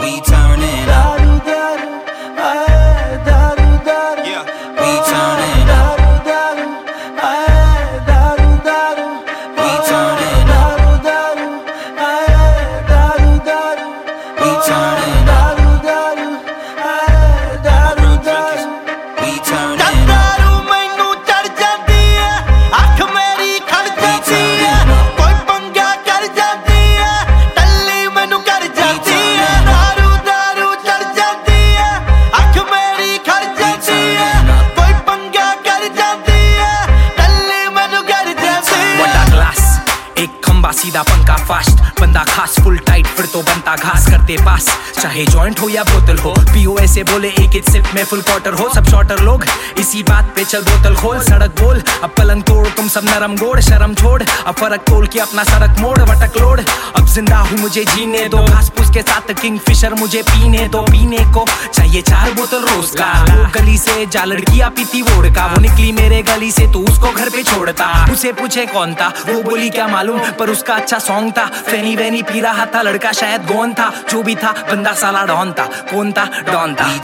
we turning up. Yeah, we turning up. We turning up. We turning up. Real drinkers, we turning up. सीधा पंखा fast बंदा खास full tight फिर तो बनता घास करते पास चाहे जॉइंट हो या बोतल हो पीओ ऐसे बोले एक सिप में फुल क्वार्टर हो सब शॉर्टर लोग इसी बात पे चल बोतल खोल सड़क बोल अब पलंग तोड़ तुम सब नरम गोड़ शर्म छोड़ अब फर्क तोल के अपना सड़क मोड़ वटक लोड अब जिंदा हूँ मुझे जीने दो घास फूस के साथ किंग फिशर मुझे पीने दो पीने को चाहिए 4 बोतल रोज का वो गली से जा लड़कियां पीती वोडका वो निकली मेरे गली से तू उसको घर पे छोड़ता उसे पूछे कौन था वो बोली क्या मालूम पर उसका अच्छा सॉन्ग था फैनी वैनी पी रहा था लड़का शायद गोन था जो भी था बंदा साला डॉन था कौन था डॉन था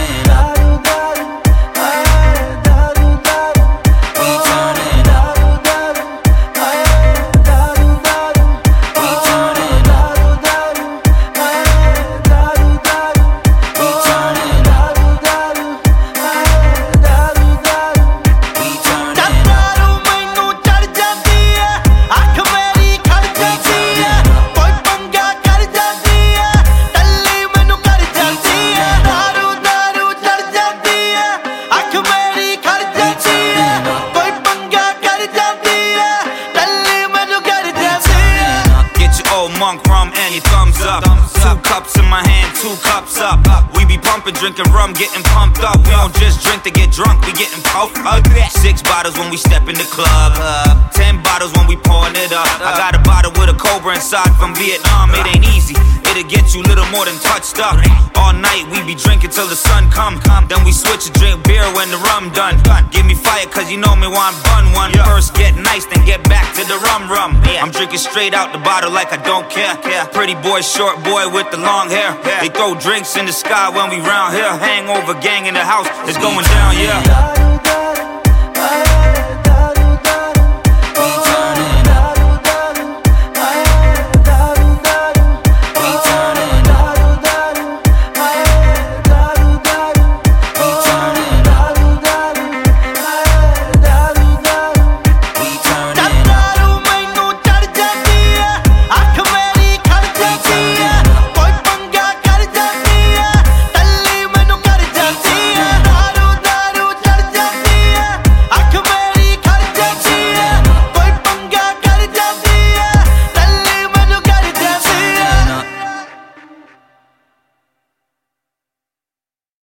Monk rum and your thumbs up. 2 cups in my hand, 2 cups up. We be pumping, drinking rum, getting pumped up. We don't just drink to get drunk, we getting puffed up. 6 bottles when we step in the club. 10 bottles when we pouring it up. I got a bottle with a Cobra inside from Vietnam. It ain't easy, it'll get you little more than touched up. All night we be drinking till the sun come. Then we switch to drink beer when the rum done. Give me fire cause you know me when I'm bun one. First get nice, then get back to the rum. I'm drinking straight out the bottle like I don't care. Pretty boy, short boy with the long hair. They throw drinks in the sky when we round here. Hangover gang in the house, it's going down, yeah.